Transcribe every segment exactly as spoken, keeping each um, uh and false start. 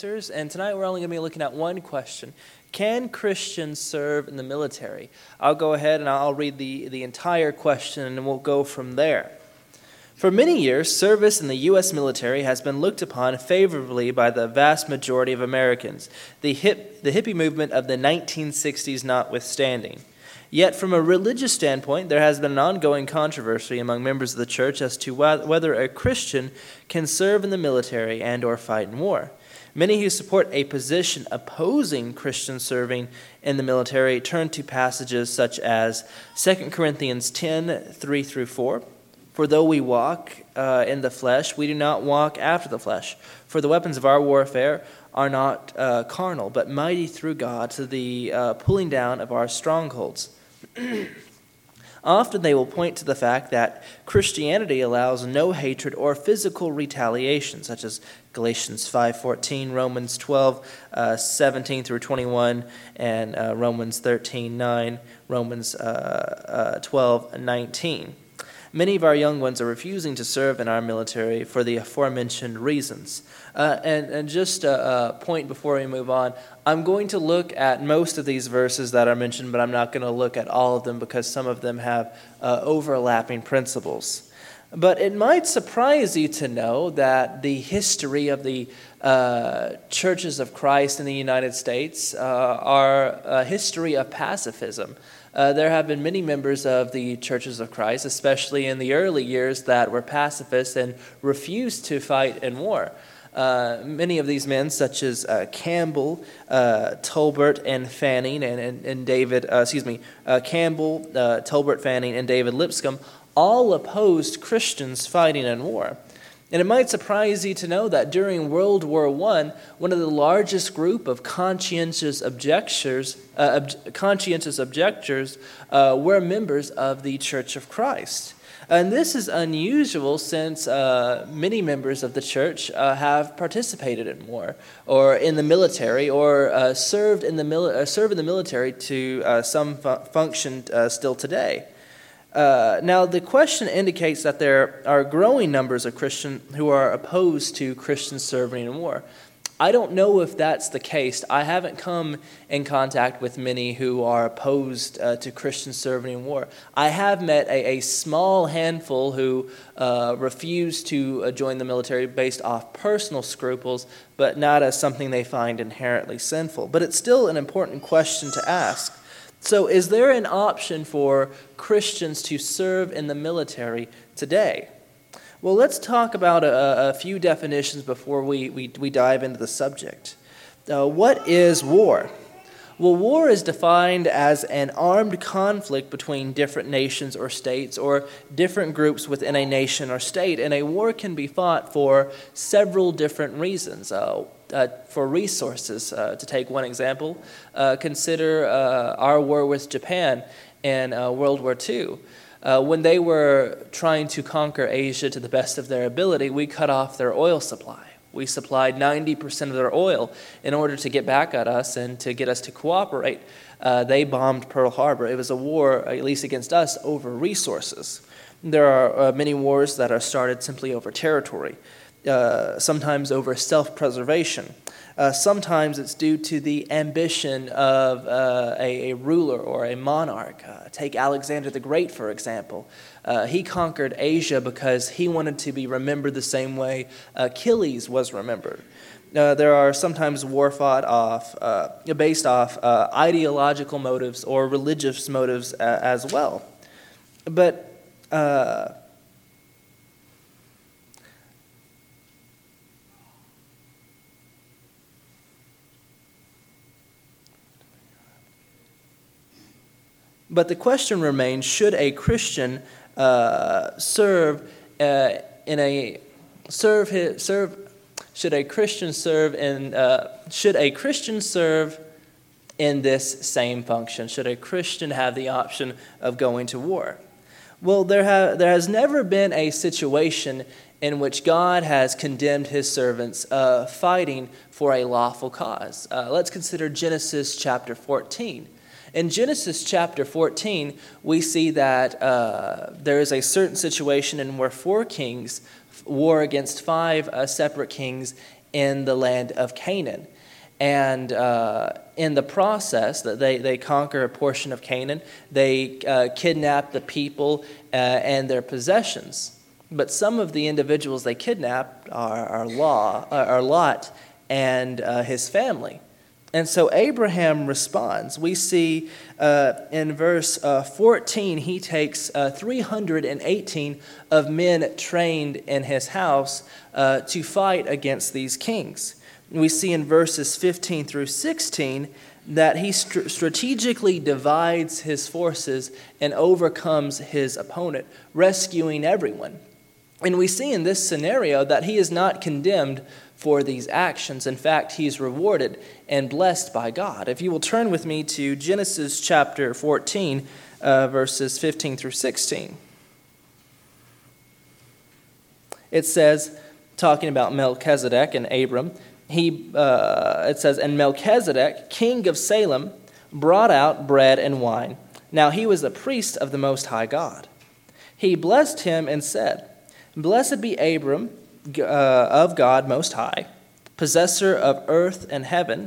And tonight we're only going to be looking at one question. Can Christians serve in the military? I'll go ahead and I'll read the, the entire question and we'll go from there. For many years, service in the U S military has been looked upon favorably by the vast majority of Americans, the, hip, the hippie movement of the nineteen sixties notwithstanding. Yet from a religious standpoint, there has been an ongoing controversy among members of the church as to whether a Christian can serve in the military and or fight in war. Many who support a position opposing Christian serving in the military turn to passages such as Second Corinthians ten, three through four. For though we walk uh, in the flesh, we do not walk after the flesh. For the weapons of our warfare are not uh, carnal, but mighty through God to the uh, pulling down of our strongholds. Often they will point to the fact that Christianity allows no hatred or physical retaliation, such as Galatians five fourteen, Romans twelve, uh, seventeen through twenty-one, and uh, Romans thirteen, nine, Romans uh, uh, twelve, nineteen. Many of our young ones are refusing to serve in our military for the aforementioned reasons. Uh, and, and just a, a point before we move on, I'm going to look at most of these verses that are mentioned, but I'm not going to look at all of them because some of them have uh, overlapping principles. But it might surprise you to know that the history of the uh, churches of Christ in the United States uh, are a history of pacifism. Uh, there have been many members of the Churches of Christ, especially in the early years, that were pacifists and refused to fight in war. Uh, many of these men, such as uh, Campbell, uh, Tolbert, and Fanning, and, and, and David, uh, excuse me, uh, Campbell, uh, Tolbert, Fanning, and David Lipscomb, all opposed Christians fighting in war. And it might surprise you to know that during World War One, one of the largest group of conscientious objectors, uh, ob- conscientious objectors uh, were members of the Church of Christ. And this is unusual since uh, many members of the church uh, have participated in war or in the military or uh, served in the mili- uh, serve in the military to uh, some fu- function uh, still today. Uh, now, the question indicates that there are growing numbers of Christians who are opposed to Christians serving in war. I don't know if that's the case. I haven't come in contact with many who are opposed uh, to Christians serving in war. I have met a, a small handful who uh, refuse to uh, join the military based off personal scruples, but not as something they find inherently sinful. But it's still an important question to ask. So is there an option for Christians to serve in the military today? Well, let's talk about a, a few definitions before we, we, we dive into the subject. Uh, what is war? Well, war is defined as an armed conflict between different nations or states or different groups within a nation or state. And a war can be fought for several different reasons. Uh, uh, for resources, uh, to take one example, uh, consider uh, our war with Japan in uh, World War Two. Uh, when they were trying to conquer Asia to the best of their ability, we cut off their oil supply. We supplied ninety percent of their oil in order to get back at us and to get us to cooperate. Uh, they bombed Pearl Harbor. It was a war, at least against us, over resources. There are uh, many wars that are started simply over territory, uh, sometimes over self-preservation. Uh, sometimes it's due to the ambition of uh, a, a ruler or a monarch. Uh, take Alexander the Great, for example. Uh, he conquered Asia because he wanted to be remembered the same way Achilles was remembered. Uh, there are sometimes war fought off, uh, based off uh, ideological motives or religious motives uh, as well. But uh, But the question remains: should a Christian uh, serve uh, in a serve his, serve? Should a Christian serve in? Uh, should a Christian serve in this same function? Should a Christian have the option of going to war? Well, there ha- there has never been a situation in which God has condemned His servants uh, fighting for a lawful cause. Uh, let's consider Genesis chapter fourteen. In Genesis chapter fourteen, we see that uh, there is a certain situation in where four kings war against five uh, separate kings in the land of Canaan. And uh, in the process, that they, they conquer a portion of Canaan, they uh, kidnap the people uh, and their possessions. But some of the individuals they kidnapped are, are, Law, are Lot and uh, his family. And so Abraham responds. We see uh, in verse uh, fourteen, he takes uh, three hundred eighteen of men trained in his house uh, to fight against these kings. We see in verses fifteen through sixteen that he st- strategically divides his forces and overcomes his opponent, rescuing everyone. And we see in this scenario that he is not condemned for these actions. In fact, he's rewarded and blessed by God. If you will turn with me to Genesis chapter fourteen, uh, verses fifteen through sixteen. It says, talking about Melchizedek and Abram, he uh, it says, "And Melchizedek, king of Salem, brought out bread and wine. Now he was a priest of the Most High God. He blessed him and said, Blessed be Abram, uh, of God Most High, possessor of earth and heaven,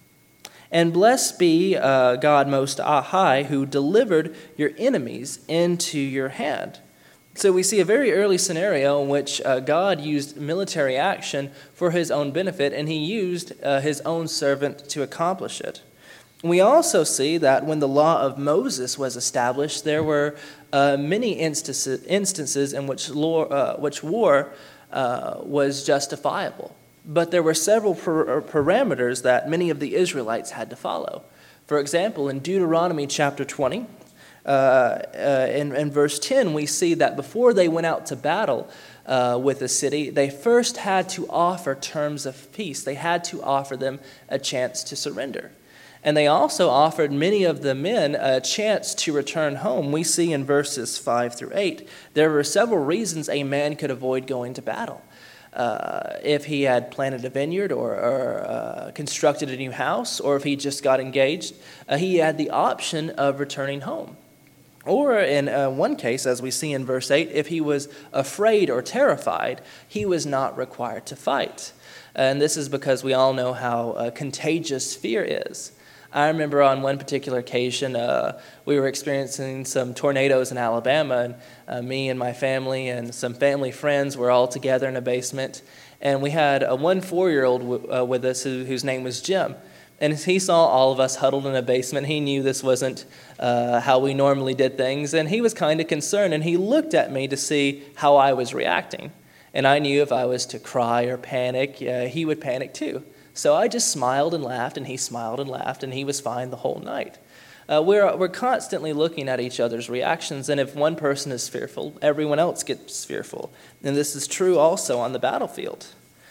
and blessed be uh, God Most High, who delivered your enemies into your hand." So we see a very early scenario in which uh, God used military action for his own benefit, and he used uh, his own servant to accomplish it. We also see that when the law of Moses was established, there were uh, many instances, instances in which, law, uh, which war uh, was justifiable. But there were several per- parameters that many of the Israelites had to follow. For example, in Deuteronomy chapter twenty, uh, uh, in, in verse ten, we see that before they went out to battle uh, with a city, they first had to offer terms of peace. They had to offer them a chance to surrender. And they also offered many of the men a chance to return home. We see in verses five through eight, there were several reasons a man could avoid going to battle. Uh, if he had planted a vineyard or, or uh, constructed a new house, or if he just got engaged, uh, he had the option of returning home. Or in uh, one case, as we see in verse eight, if he was afraid or terrified, he was not required to fight. And this is because we all know how uh, contagious fear is. I remember on one particular occasion, uh, we were experiencing some tornadoes in Alabama, and uh, me and my family and some family friends were all together in a basement. And we had a one four-year-old w- uh, with us who, whose name was Jim. And as he saw all of us huddled in a basement, he knew this wasn't uh, how we normally did things. And he was kind of concerned, and he looked at me to see how I was reacting. And I knew if I was to cry or panic, uh, he would panic too. So I just smiled and laughed, and he smiled and laughed, and he was fine the whole night. Uh, we're, we're constantly looking at each other's reactions, and if one person is fearful, everyone else gets fearful. And this is true also on the battlefield.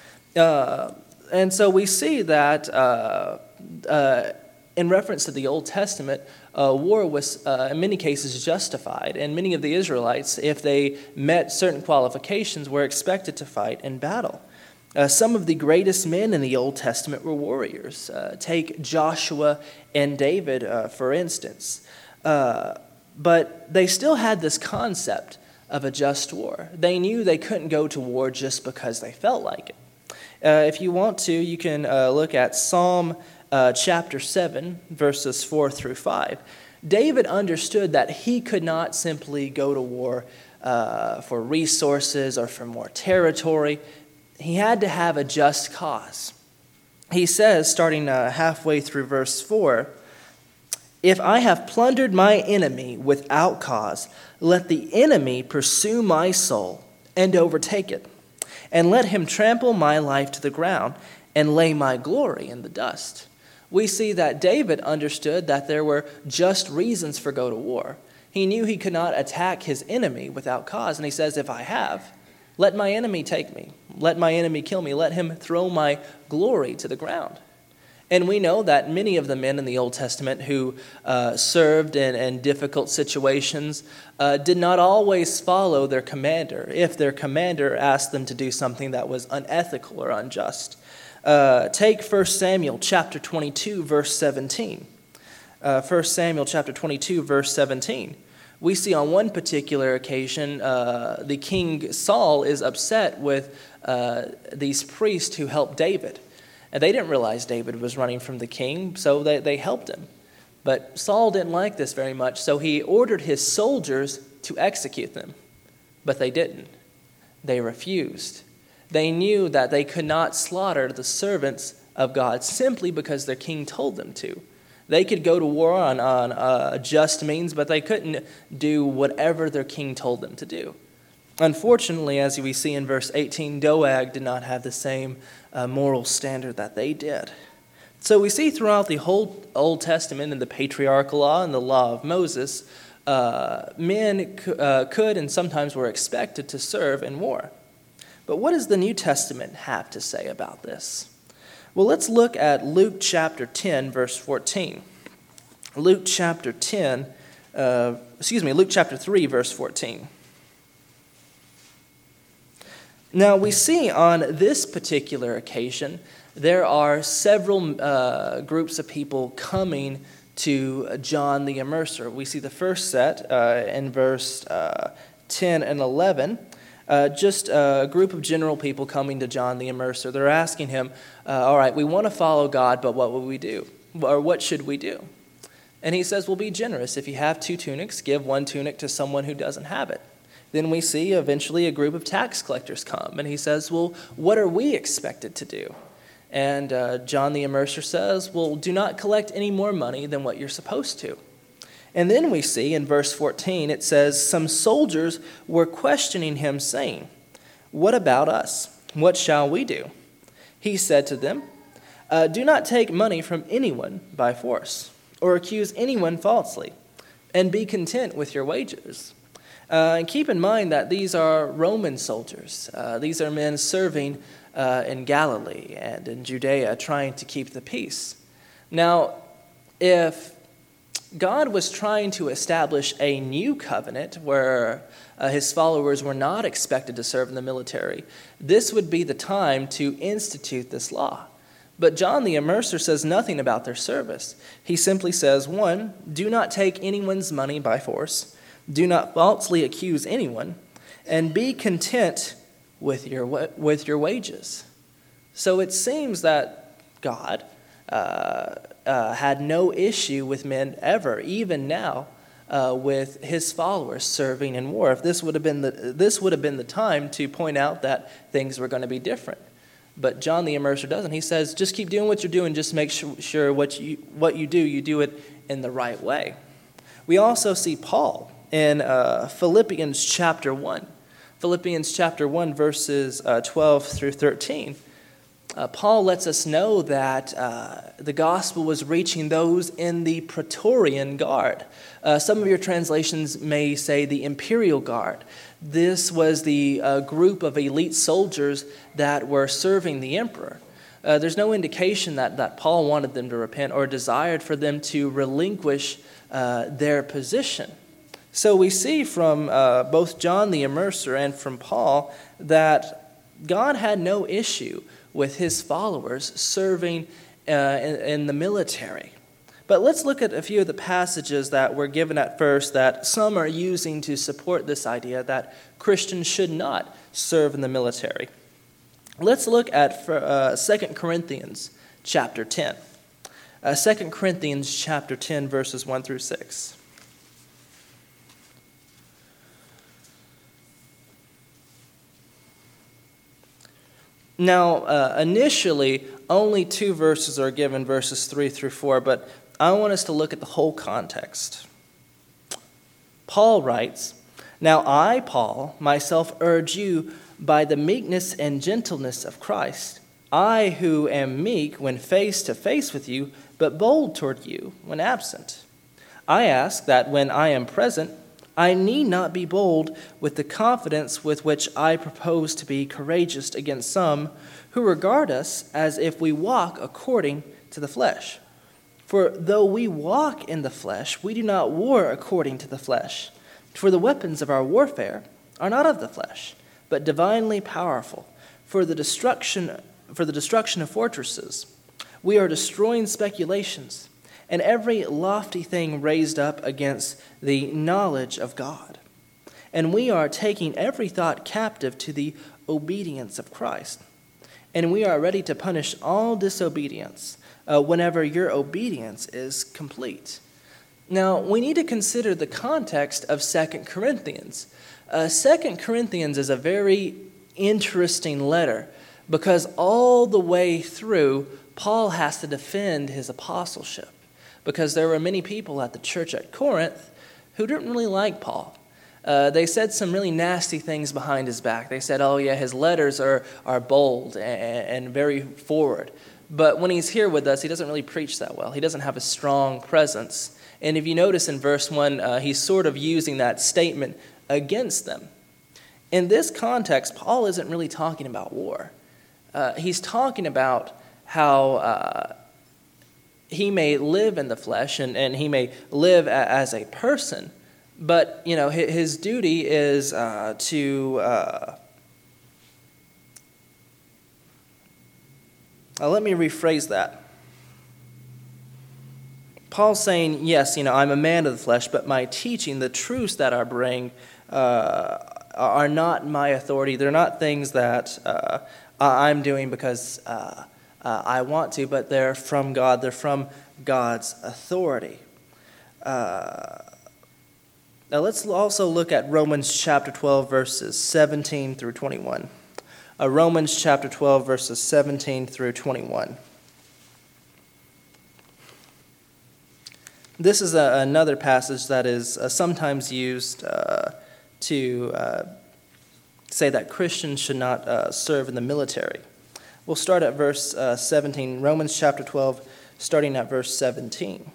Uh, and so we see that uh, uh, in reference to the Old Testament, uh, war was uh, in many cases justified, and many of the Israelites, if they met certain qualifications, were expected to fight in battle. Uh, some of the greatest men in the Old Testament were warriors. Uh, take Joshua and David, uh, for instance. Uh, but they still had this concept of a just war. They knew they couldn't go to war just because they felt like it. Uh, if you want to, you can uh, look at Psalm uh, chapter seven, verses four through five. David understood that he could not simply go to war uh, for resources or for more territory. He had to have a just cause. He says, starting uh, halfway through verse four, "If I have plundered my enemy without cause, let the enemy pursue my soul and overtake it, and let him trample my life to the ground and lay my glory in the dust." We see that David understood that there were just reasons for go to war. He knew he could not attack his enemy without cause, and he says, if I have, let my enemy take me. Let my enemy kill me. Let him throw my glory to the ground. And we know that many of the men in the Old Testament who uh, served in, in difficult situations uh, did not always follow their commander if their commander asked them to do something that was unethical or unjust. Uh, take First Samuel chapter twenty-two, verse seventeen. Uh, First Samuel chapter twenty-two, verse seventeen. We see on one particular occasion, uh, the king Saul is upset with uh, these priests who helped David. And they didn't realize David was running from the king, so they, they helped him. But Saul didn't like this very much, so he ordered his soldiers to execute them. But they didn't. They refused. They knew that they could not slaughter the servants of God simply because their king told them to. They could go to war on, on uh, just means, but they couldn't do whatever their king told them to do. Unfortunately, as we see in verse eighteen, Doeg did not have the same uh, moral standard that they did. So we see throughout the whole Old Testament and the patriarchal law and the law of Moses, uh, men c- uh, could and sometimes were expected to serve in war. But what does the New Testament have to say about this? Well, let's look at Luke chapter ten, verse fourteen. Luke chapter ten, uh, excuse me, Luke chapter three, verse fourteen. Now, we see on this particular occasion, there are several uh, groups of people coming to John the Immerser. We see the first set uh, in verse uh, ten and eleven, uh, just a group of general people coming to John the Immerser. They're asking him, uh, all right, we want to follow God, but what will we do? Or what should we do? And he says, well, be generous. If you have two tunics, give one tunic to someone who doesn't have it. Then we see eventually a group of tax collectors come, and he says, well, what are we expected to do? And uh, John the Immerser says, well, do not collect any more money than what you're supposed to. And then we see in verse fourteen, it says, some soldiers were questioning him, saying, what about us? What shall we do? He said to them, uh, do not take money from anyone by force, or accuse anyone falsely, and be content with your wages. Uh, and keep in mind that these are Roman soldiers. Uh, these are men serving uh, in Galilee and in Judea, trying to keep the peace. Now, if God was trying to establish a new covenant where uh, his followers were not expected to serve in the military, this would be the time to institute this law. But John the Immerser says nothing about their service. He simply says, one, do not take anyone's money by force. Do not falsely accuse anyone, and be content with your with your wages. So it seems that God uh, uh, had no issue with men ever, even now, uh, with his followers serving in war. If this would have been the this would have been the time to point out that things were going to be different. But John the Immerser doesn't. He says, just keep doing what you're doing. Just make sure, sure what you what you do, you do it in the right way. We also see Paul in uh, Philippians chapter one. Philippians chapter one, verses uh, twelve through thirteen. Uh, Paul lets us know that uh, the gospel was reaching those in the Praetorian Guard. Uh, some of your translations may say the Imperial Guard. This was the uh, group of elite soldiers that were serving the emperor. Uh, there's no indication that, that Paul wanted them to repent or desired for them to relinquish uh, their position. So we see from uh, both John the Immerser and from Paul that God had no issue with his followers serving uh, in, in the military. But let's look at a few of the passages that were given at first that some are using to support this idea that Christians should not serve in the military. Let's look at uh, Second Corinthians chapter ten. Uh, Second Corinthians chapter ten, verses one through six. Now, uh, initially, only two verses are given, verses three through four, but I want us to look at the whole context. Paul writes, now I, Paul, myself urge you by the meekness and gentleness of Christ, I who am meek when face to face with you, but bold toward you when absent. I ask that when I am present, I need not be bold with the confidence with which I propose to be courageous against some who regard us as if we walk according to the flesh. For though we walk in the flesh, we do not war according to the flesh. For the weapons of our warfare are not of the flesh, but divinely powerful for the destruction, for the destruction of fortresses. We are destroying speculations and every lofty thing raised up against the knowledge of God. And we are taking every thought captive to the obedience of Christ. And we are ready to punish all disobedience uh, whenever your obedience is complete. Now, we need to consider the context of Second Corinthians. Uh, Second Corinthians is a very interesting letter because all the way through, Paul has to defend his apostleship because there were many people at the church at Corinth who didn't really like Paul. Uh, they said some really nasty things behind his back. They said, oh yeah, his letters are, are bold and, and very forward. But when he's here with us, he doesn't really preach that well. He doesn't have a strong presence. And if you notice in verse one, uh, he's sort of using that statement against them. In this context, Paul isn't really talking about war. Uh, he's talking about how uh, he may live in the flesh and, and he may live a, as a person, but you know his, his duty is uh, to uh, uh, let me rephrase that. Paul's saying, yes, you know, I'm a man of the flesh, but my teaching, the truths that I bring, uh, are not my authority. They're not things that uh, I'm doing because uh, uh, I want to, but they're from God. They're from God's authority. Uh, now let's also look at Romans chapter twelve, verses seventeen through twenty-one. Uh, Romans chapter twelve, verses seventeen through twenty-one. This is a, another passage that is uh, sometimes used uh, to uh, say that Christians should not uh, serve in the military. We'll start at verse uh, seventeen, Romans chapter twelve, starting at verse seventeen.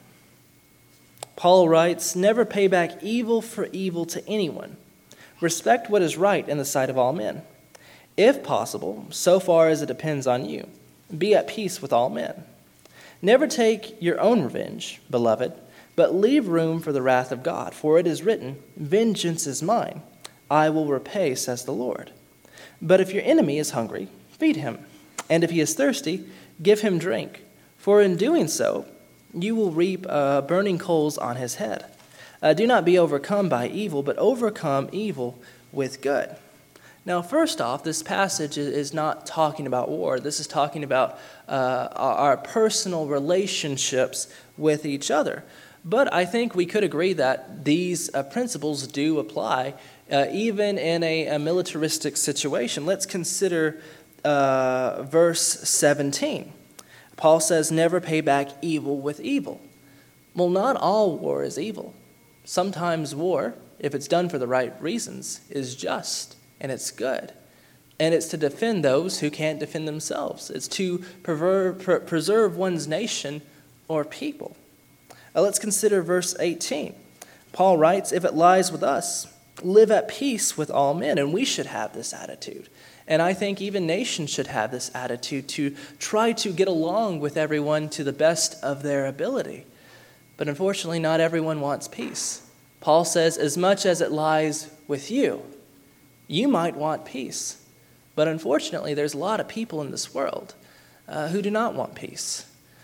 Paul writes, "Never pay back evil for evil to anyone. Respect what is right in the sight of all men. If possible, so far as it depends on you, be at peace with all men. Never take your own revenge, beloved, but leave room for the wrath of God. For it is written, 'Vengeance is mine, I will repay,' says the Lord. But if your enemy is hungry, feed him, and if he is thirsty, give him drink. For in doing so, you will reap uh, burning coals on his head. Uh, do not be overcome by evil, but overcome evil with good." Now, first off, this passage is not talking about war. This is talking about uh, our personal relationships with each other. But I think we could agree that these uh, principles do apply uh, even in a, a militaristic situation. Let's consider uh, verse seventeen. Paul says, "Never pay back evil with evil." Well, not all war is evil. Sometimes war, if it's done for the right reasons, is just and it's good. And it's to defend those who can't defend themselves. It's to preserve, preserve one's nation or people. Now let's consider verse eighteen. Paul writes, "If it lies with us, live at peace with all men." And we should have this attitude. And I think even nations should have this attitude to try to get along with everyone to the best of their ability. But unfortunately, not everyone wants peace. Paul says, as much as it lies with you, you might want peace. But unfortunately, there's a lot of people in this world uh, who do not want peace.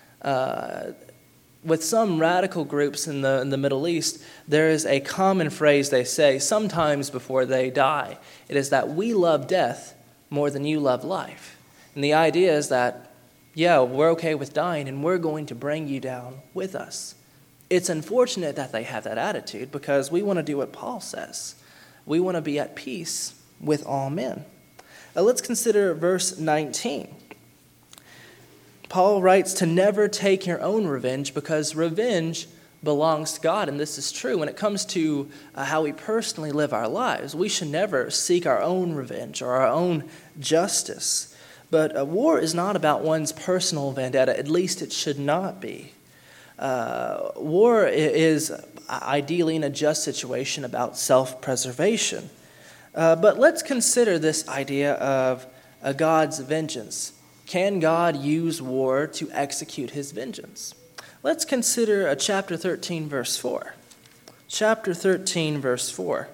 Uh, with some radical groups in the, in the Middle East, there is a common phrase they say sometimes before they die. It is that we love death more than you love life. And the idea is that, yeah, we're okay with dying and we're going to bring you down with us. It's unfortunate that they have that attitude because we want to do what Paul says. We want to be at peace with all men. Now let's consider verse nineteen. Paul writes to never take your own revenge because revenge belongs to God, and this is true. When it comes to uh, how we personally live our lives, we should never seek our own revenge or our own justice. But uh, war is not about one's personal vendetta. At least it should not be. Uh, war is ideally in a just situation about self-preservation. Uh, but let's consider this idea of uh, God's vengeance. Can God use war to execute his vengeance? Let's consider uh, chapter thirteen, verse four. Chapter thirteen, verse four.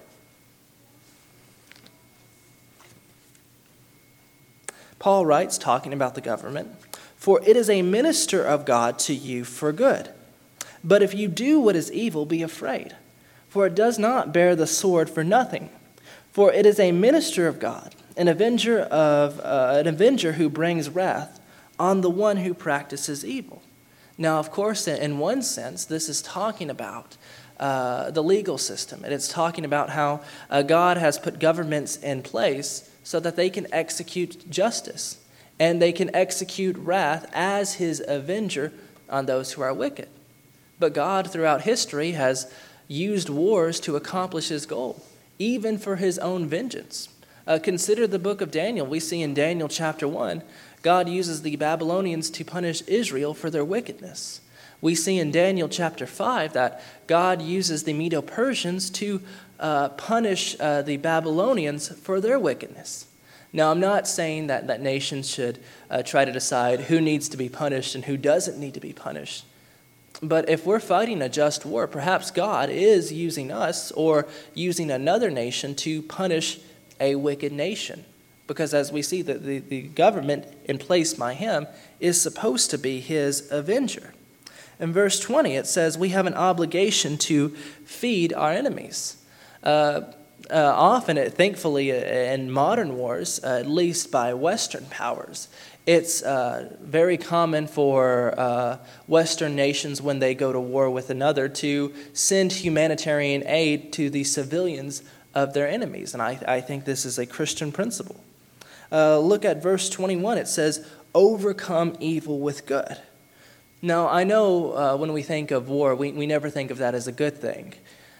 Paul writes, talking about the government, "For it is a minister of God to you for good. But if you do what is evil, be afraid. For it does not bear the sword for nothing. For it is a minister of God, an avenger of uh, an avenger who brings wrath on the one who practices evil. Now, of course, in one sense, this is talking about uh, the legal system, and it's talking about how uh, God has put governments in place so that they can execute justice and they can execute wrath as his avenger on those who are wicked. But God, throughout history, has used wars to accomplish his goal, even for his own vengeance. Uh, consider the book of Daniel. We see in Daniel chapter one, God uses the Babylonians to punish Israel for their wickedness. We see in Daniel chapter five that God uses the Medo-Persians to uh, punish uh, the Babylonians for their wickedness. Now, I'm not saying that, that nations should uh, try to decide who needs to be punished and who doesn't need to be punished. But if we're fighting a just war, perhaps God is using us or using another nation to punish a wicked nation. Because as we see, the, the, the government in place by him is supposed to be his avenger. In verse twenty, it says, we have an obligation to feed our enemies. Uh, uh, often, it, thankfully, in modern wars, uh, at least by Western powers, it's uh, very common for uh, Western nations, when they go to war with another, to send humanitarian aid to the civilians of their enemies. And I, I think this is a Christian principle. Uh, look at verse twenty-one. It says, overcome evil with good. Now, I know uh, when we think of war, we, we never think of that as a good thing.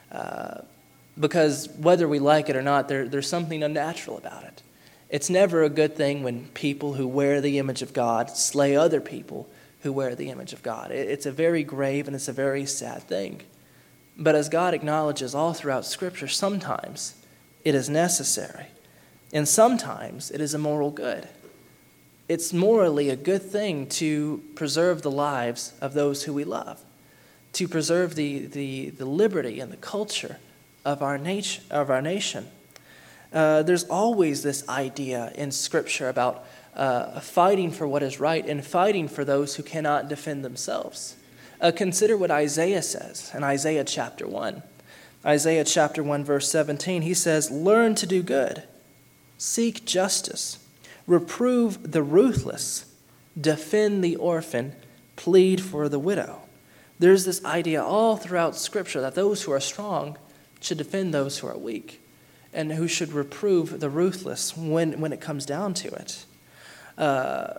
Uh, because whether we like it or not, there, there's something unnatural about it. It's never a good thing when people who wear the image of God slay other people who wear the image of God. It, it's a very grave and it's a very sad thing. But as God acknowledges all throughout Scripture, sometimes it is necessary. And sometimes it is a moral good. It's morally a good thing to preserve the lives of those who we love, to preserve the, the, the liberty and the culture of our nation. Of our nation. Uh, there's always this idea in Scripture about uh, fighting for what is right and fighting for those who cannot defend themselves. Uh, consider what Isaiah says in Isaiah chapter one. Isaiah chapter one, verse seventeen, he says, learn to do good, seek justice, reprove the ruthless, defend the orphan, plead for the widow. There's this idea all throughout Scripture that those who are strong should defend those who are weak, and who should reprove the ruthless when, when it comes down to it. Uh,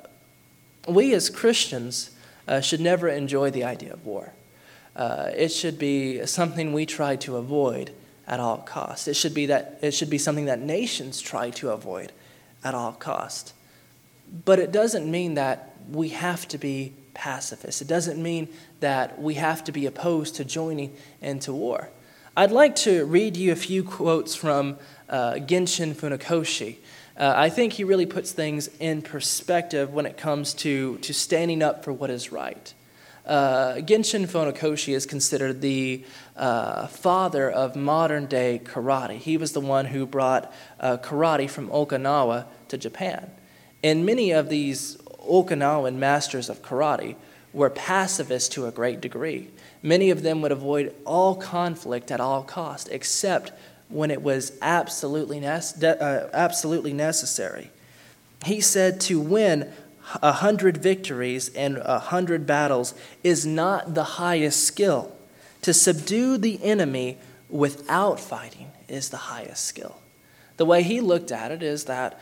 we as Christians uh, should never enjoy the idea of war. Uh, it should be something we try to avoid at all costs. It should be that it should be something that nations try to avoid at all costs. But it doesn't mean that we have to be pacifists. It doesn't mean that we have to be opposed to joining into war. I'd like to read you a few quotes from uh, Genshin Funakoshi. Uh, I think he really puts things in perspective when it comes to, to standing up for what is right. Uh, Genshin Funakoshi is considered the uh, father of modern-day karate. He was the one who brought uh, karate from Okinawa to Japan. And many of these Okinawan masters of karate were pacifists to a great degree. Many of them would avoid all conflict at all costs, except when it was absolutely, nece- uh, absolutely necessary. He said to win a hundred victories and a hundred battles is not the highest skill. To subdue the enemy without fighting is the highest skill. The way he looked at it is that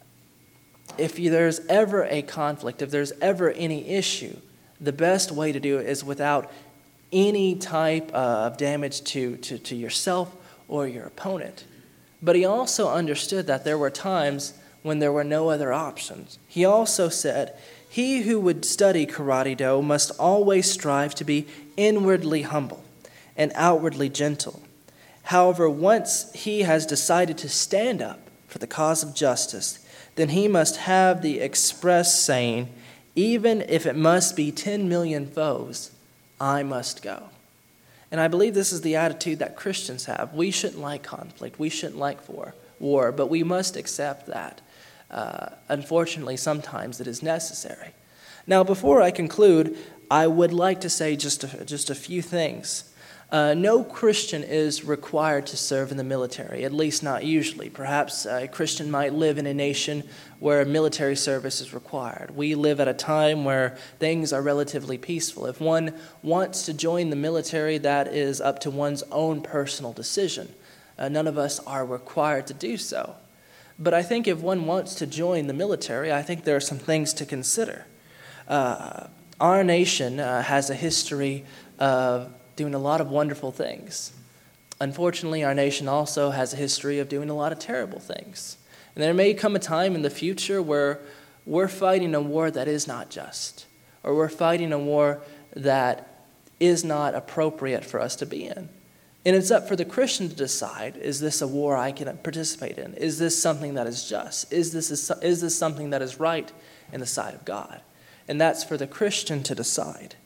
if there's ever a conflict, if there's ever any issue, the best way to do it is without any type of damage to, to, to yourself or your opponent. But he also understood that there were times when there were no other options. He also said, he who would study Karate-Do must always strive to be inwardly humble and outwardly gentle. However, once he has decided to stand up for the cause of justice, then he must have the express saying, even if it must be ten million foes, I must go. And I believe this is the attitude that Christians have. We shouldn't like conflict. We shouldn't like war, war but we must accept that. Uh, unfortunately, sometimes it is necessary. Now, before I conclude, I would like to say just a, just a few things. Uh, no Christian is required to serve in the military, at least not usually. Perhaps a Christian might live in a nation where military service is required. We live at a time where things are relatively peaceful. If one wants to join the military, that is up to one's own personal decision. Uh, none of us are required to do so. But I think if one wants to join the military, I think there are some things to consider. Uh, our nation uh, has a history of doing a lot of wonderful things. Unfortunately, our nation also has a history of doing a lot of terrible things. And there may come a time in the future where we're fighting a war that is not just, or we're fighting a war that is not appropriate for us to be in. And it's up for the Christian to decide, is this a war I can participate in? Is this something that is just? Is this, a, is this something that is right in the sight of God? And that's for the Christian to decide.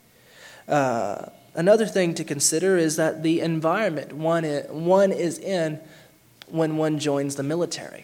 Uh, Another thing to consider is that the environment one is, one is in when one joins the military.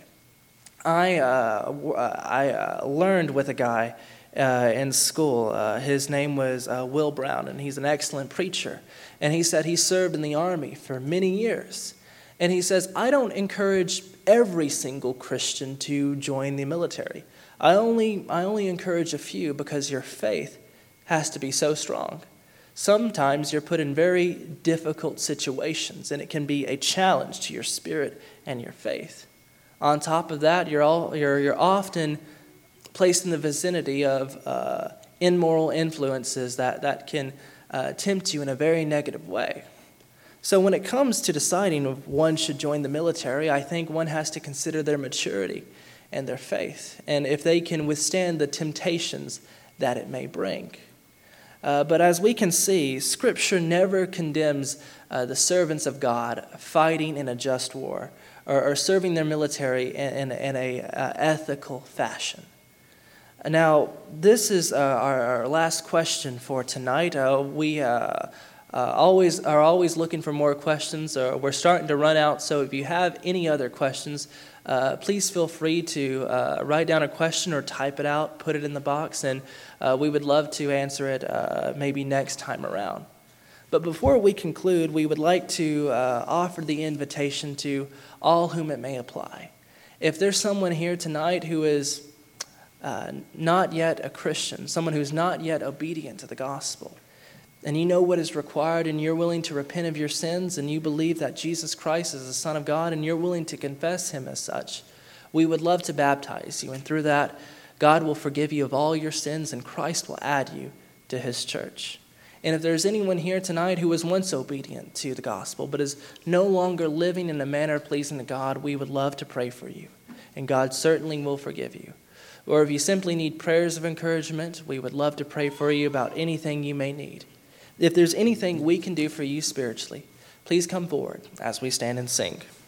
I uh, I uh, learned with a guy uh, in school. Uh, his name was uh, Will Brown, and he's an excellent preacher. And he said he served in the Army for many years. And he says, I don't encourage every single Christian to join the military. I only I only encourage a few because your faith has to be so strong. Sometimes you're put in very difficult situations, and it can be a challenge to your spirit and your faith. On top of that, you're all you're you're often placed in the vicinity of uh, immoral influences that that can uh, tempt you in a very negative way. So when it comes to deciding if one should join the military, I think one has to consider their maturity and their faith, and if they can withstand the temptations that it may bring. Uh, but as we can see, Scripture never condemns uh, the servants of God fighting in a just war or, or serving their military in, in, in a uh, ethical fashion. Now, this is uh, our, our last question for tonight. Uh, we uh, uh, always are always looking for more questions. Uh, we're starting to run out, so if you have any other questions, Uh, please feel free to uh, write down a question or type it out, put it in the box, and uh, we would love to answer it uh, maybe next time around. But before we conclude, we would like to uh, offer the invitation to all whom it may apply. If there's someone here tonight who is uh, not yet a Christian, someone who's not yet obedient to the gospel, and you know what is required, and you're willing to repent of your sins, and you believe that Jesus Christ is the Son of God, and you're willing to confess him as such, we would love to baptize you. And through that, God will forgive you of all your sins, and Christ will add you to his church. And if there's anyone here tonight who was once obedient to the gospel, but is no longer living in a manner pleasing to God, we would love to pray for you, and God certainly will forgive you. Or if you simply need prayers of encouragement, we would love to pray for you about anything you may need. If there's anything we can do for you spiritually, please come forward as we stand and sing.